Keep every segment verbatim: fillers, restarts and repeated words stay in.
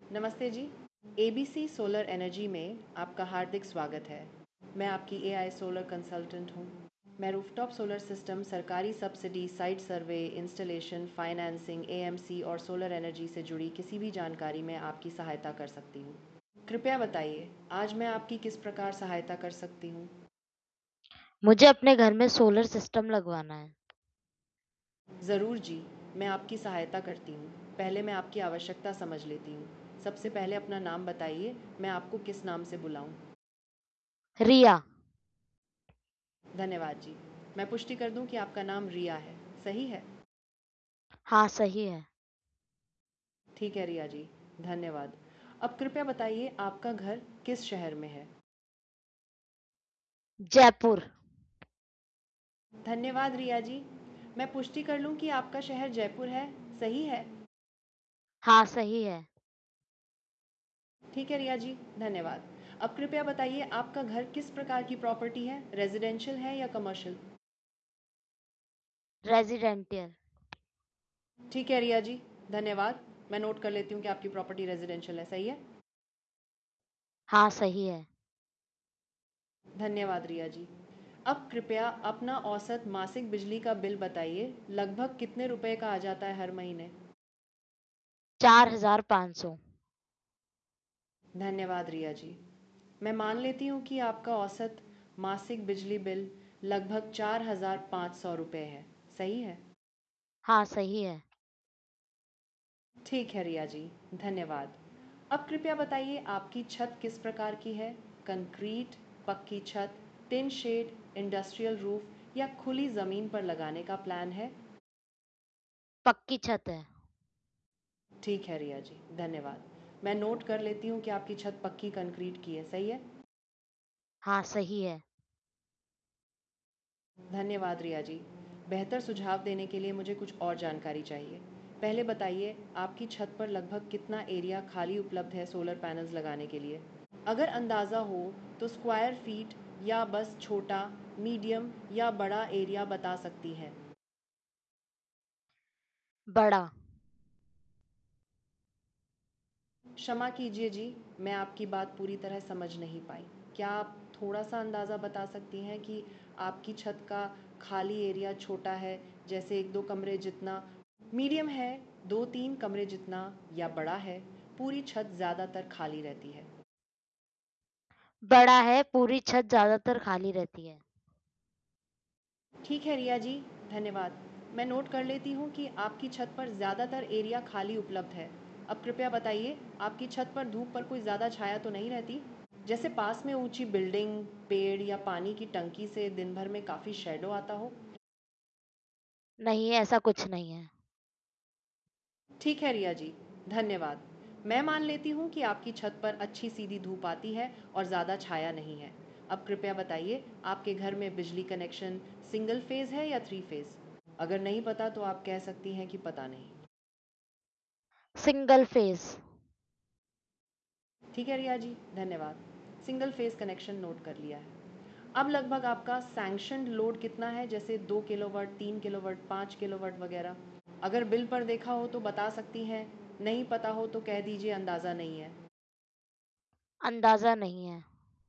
नमस्ते जी। ABC solar energy में आपका हार्दिक स्वागत है। मैं आपकी एआई सोलर कंसल्टेंट हूँ। मैं रूफटॉप सोलर सिस्टम, सरकारी subsidy, site survey, installation, financing, AMC और सोलर एनर्जी से जुड़ी किसी भी जानकारी में आपकी सहायता कर सकती हूँ। कृपया बताइए, आज मैं आपकी किस प्रकार सहायता कर सकती हूँ? मुझे अपने घर में सोलर सिस्टम लगवाना है। ज़रूर जी, मैं आपकी सहायता करती हूँ। पहले मैं आपकी आवश्यकता समझ लेती हूँ। सबसे पहले अपना नाम बताइए, मैं आपको किस नाम से बुलाऊँ? रिया। धन्यवाद जी। मैं पुष्टि कर दूं कि आपका नाम रिया है, सही है? हाँ, सही है। ठीक है रिया जी, धन्यवाद। अब कृपया बताइए आपका घर किस शहर में है? जयपुर। धन्यवाद रिया जी। मैं पुष्टि कर लूं कि आपका शहर जयपुर है, सही है? हाँ, सही है। ठीक है रिया जी, धन्यवाद। अब कृपया बताइए आपका घर किस प्रकार की प्रॉपर्टी है? रेजिडेंशियल है या कमर्शियल? रेजिडेंटियल। ठीक है रिया जी, धन्यवाद। मैं नोट कर लेती हूँ कि आपकी प्रॉपर्टी रेजिडेंशियल है, सही है? हाँ, सही है। धन्यवाद रिया जी। अब कृपया अपना औसत मासिक बिजली का बिल बताइए, लगभग कितने रुपए का आ जाता है हर महीने? चार हजार पाँच सौ। धन्यवाद रिया जी। मैं मान लेती हूँ कि आपका औसत मासिक बिजली बिल लगभग चार हजार पाँच सौ रुपये है, सही है? हाँ, सही है। ठीक है रिया जी, धन्यवाद। अब कृपया बताइए आपकी छत किस प्रकार की है? कंक्रीट, पक्की छत, टिन शेड, इंडस्ट्रियल रूफ या खुली ज़मीन पर लगाने का प्लान है? पक्की छत है। ठीक है रिया जी, धन्यवाद। मैं नोट कर लेती हूँ कि आपकी छत पक्की कंक्रीट की है, सही है? हाँ, सही है। धन्यवाद रिया जी। बेहतर सुझाव देने के लिए मुझे कुछ और जानकारी चाहिए। पहले बताइए आपकी छत पर लगभग कितना एरिया खाली उपलब्ध है सोलर पैनल्स लगाने के लिए? अगर अंदाज़ा हो तो स्क्वायर फीट या बस छोटा, मीडियम या बड़ा एरिया बता सकती हैं। बड़ा। क्षमा कीजिए जी, मैं आपकी बात पूरी तरह समझ नहीं पाई। क्या आप थोड़ा सा अंदाज़ा बता सकती हैं कि आपकी छत का खाली एरिया छोटा है, जैसे एक दो कमरे जितना, मीडियम है, दो तीन कमरे जितना, या बड़ा है, पूरी छत ज़्यादातर खाली रहती है? बड़ा है, पूरी छत ज्यादातर खाली रहती है। ठीक है रिया जी, धन्यवाद। मैं नोट कर लेती हूँ कि आपकी छत पर ज़्यादातर एरिया खाली उपलब्ध है। अब कृपया बताइए आपकी छत पर धूप पर कोई ज़्यादा छाया तो नहीं रहती? जैसे पास में ऊंची बिल्डिंग, पेड़ या पानी की टंकी से दिन भर में काफ़ी शैडो आता हो? नहीं, ऐसा कुछ नहीं है। ठीक है रिया जी, धन्यवाद। मैं मान लेती हूँ कि आपकी छत पर अच्छी सीधी धूप आती है और ज़्यादा छाया नहीं है। अब कृपया बताइए आपके घर में बिजली कनेक्शन सिंगल फेज़ है या थ्री फेज़? अगर नहीं पता तो आप कह सकती हैं कि पता नहीं। Single phase. ठीक है रिया जी, धन्यवाद। सिंगल फेज़ कनेक्शन नोट कर लिया है। अब लगभग आपका सैंक्शनड लोड कितना है, जैसे दो किलोवाट, तीन किलोवाट, पाँच किलोवाट वगैरह? अगर बिल पर देखा हो तो बता सकती हैं, नहीं पता हो तो कह दीजिए अंदाज़ा नहीं है। अंदाजा नहीं है।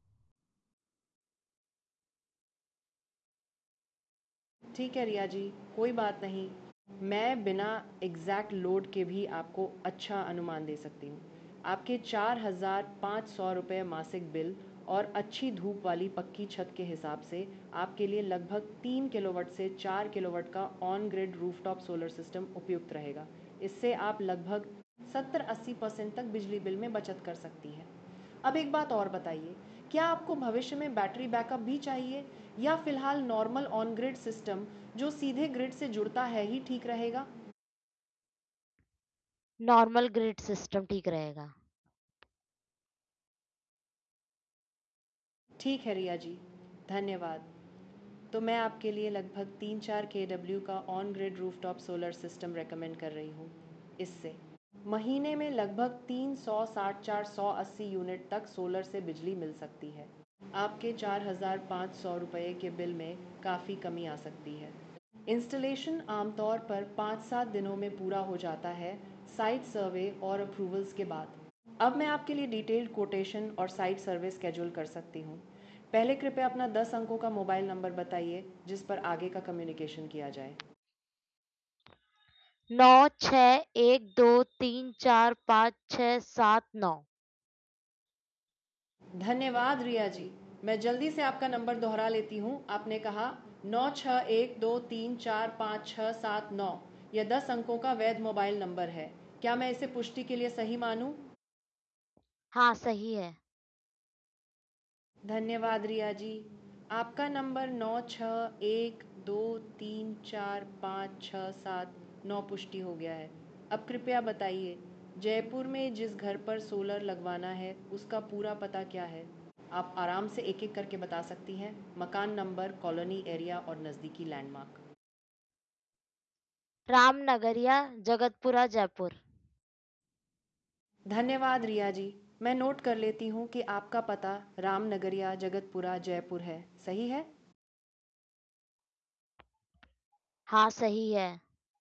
ठीक है रिया जी, कोई बात नहीं। मैं बिना एग्जैक्ट लोड के भी आपको अच्छा अनुमान दे सकती हूँ। आपके चार हज़ार पाँच सौ रुपये मासिक बिल और अच्छी धूप वाली पक्की छत के हिसाब से आपके लिए लगभग तीन किलोवाट से चार किलोवाट का on grid rooftop solar system उपयुक्त रहेगा। इससे आप लगभग सत्तर अस्सी परसेंट तक बिजली बिल में बचत कर सकती हैं। अब एक बात और बताइए, क्या आपको भविष्य में बैटरी बैकअप भी चाहिए या फिलहाल नॉर्मल ऑन ग्रिड सिस्टम जो सीधे ग्रिड से जुड़ता है ही ठीक रहेगा? नॉर्मल ग्रिड सिस्टम ठीक रहेगा। ठीक है रिया जी, धन्यवाद। तो मैं आपके लिए लगभग तीन चार के डब्ल्यू का on grid rooftop solar system recommend कर रही हूँ। इससे महीने में लगभग तीन सौ साठ चार सौ अस्सी यूनिट तक सोलर से बिजली मिल सकती है। आपके चार हज़ार पाँच सौ रुपये के बिल में काफ़ी कमी आ सकती है। इंस्टॉलेशन आमतौर पर पाँच सात दिनों में पूरा हो जाता है, साइट सर्वे और अप्रूवल्स के बाद। अब मैं आपके लिए डिटेल्ड कोटेशन और साइट सर्वे स्केड्यूल कर सकती हूँ। पहले कृपया अपना दस अंकों का मोबाइल नंबर बताइए जिस पर आगे का कम्युनिकेशन किया जाए। नौ छः एक दो तीन चार पाँच छः सात नौ। धन्यवाद रिया जी। मैं जल्दी से आपका नंबर दोहरा लेती हूँ। आपने कहा नौ छः एक दो तीन चार पाँच छः सात नौ। यह दस अंकों का वैध मोबाइल नंबर है। क्या मैं इसे पुष्टि के लिए सही मानूं? हाँ, सही है। धन्यवाद रिया जी। आपका नंबर नौ छः एक दो तीन चार पाँच छः सात नौ पुष्टि हो गया है। अब कृपया बताइए, जयपुर में जिस घर पर सोलर लगवाना है उसका पूरा पता क्या है? आप आराम से एक एक करके बता सकती हैं। मकान नंबर, कॉलोनी एरिया और नज़दीकी लैंडमार्क। रामनगरिया, जगतपुरा, जयपुर। धन्यवाद रिया जी। मैं नोट कर लेती हूँ कि आपका पता रामनगरिया, जगतपुरा, जयपुर है। सही है? हाँ, सही है।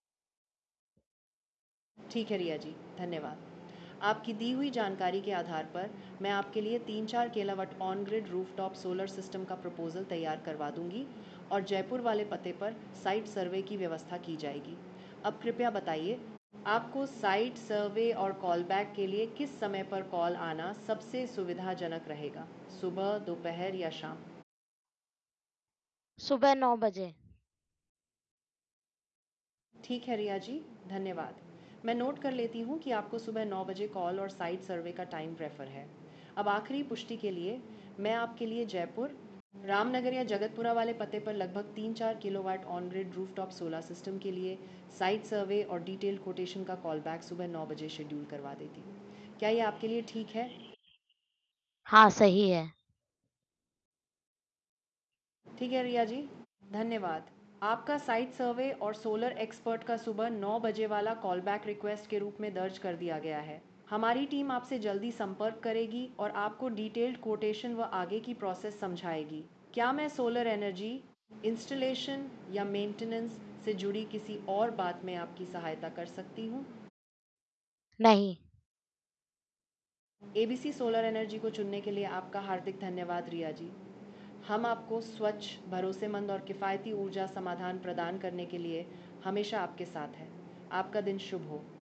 ठीक है रिया जी, धन्यवाद। आपकी दी हुई जानकारी के आधार पर मैं आपके लिए तीन चार kilowatt on grid rooftop solar system का प्रपोजल तैयार करवा दूंगी और जयपुर वाले पते पर साइट सर्वे की व्यवस्था की जाएगी। अब कृपया बताइए, आपको साइट सर्वे और कॉल बैक के लिए किस समय पर कॉल आना सबसे सुविधाजनक रहेगा? सुबह, दोपहर या शाम? सुबह नौ बजे। ठीक है रिया जी, धन्यवाद। मैं नोट कर लेती हूँ कि आपको सुबह नौ बजे कॉल और साइट सर्वे का टाइम प्रेफर है। अब आखिरी पुष्टि के लिए मैं आपके लिए जयपुर, रामनगर या जगतपुरा वाले पते पर लगभग तीन चार kilowatt on grid rooftop solar system के लिए साइट सर्वे और डिटेल्ड कोटेशन का कॉल बैक सुबह नौ बजे शेड्यूल करवा देती हूँ। क्या ये आपके लिए ठीक है? हाँ, सही है। ठीक है रिया जी, धन्यवाद। आपका साइट सर्वे और सोलर एक्सपर्ट का सुबह नौ बजे वाला कॉल बैक रिक्वेस्ट के रूप में दर्ज कर दिया गया है। हमारी टीम आपसे जल्दी संपर्क करेगी और आपको डिटेल्ड कोटेशन व आगे की प्रोसेस समझाएगी। क्या मैं सोलर एनर्जी इंस्टॉलेशन या मेंटेनेंस से जुड़ी किसी और बात में आपकी सहायता कर सकती हूँ? नहीं। एबीसी सोलर एनर्जी को चुनने के लिए आपका हार्दिक धन्यवाद रिया जी। हम आपको स्वच्छ, भरोसेमंद और किफ़ायती ऊर्जा समाधान प्रदान करने के लिए हमेशा आपके साथ हैं। आपका दिन शुभ हो।